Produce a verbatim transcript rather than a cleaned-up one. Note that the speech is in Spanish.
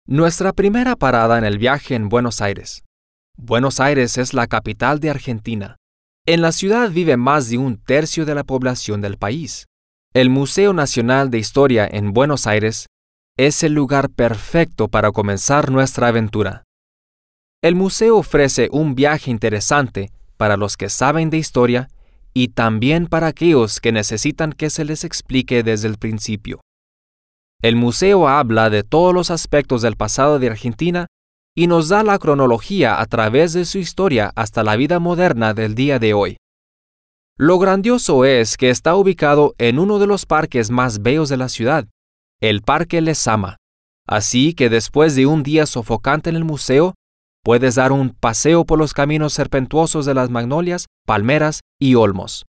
Nuestra primera parada en el viaje en Buenos Aires. Buenos Aires es la capital de Argentina. En la ciudad vive más de un tercio de la población del país. El Museo Nacional de Historia en Buenos Aires es el lugar perfecto para comenzar nuestra aventura. El museo ofrece un viaje interesante para los que saben de historia y también para aquellos que necesitan que se les explique desde el principio. El museo habla de todos los aspectos del pasado de Argentina y nos da la cronología a través de su historia hasta la vida moderna del día de hoy. Lo grandioso es que está ubicado en uno de los parques más bellos de la ciudad, el Parque Lezama. Así que después de un día sofocante en el museo, puedes dar un paseo por los caminos serpentuosos de las magnolias, palmeras y olmos.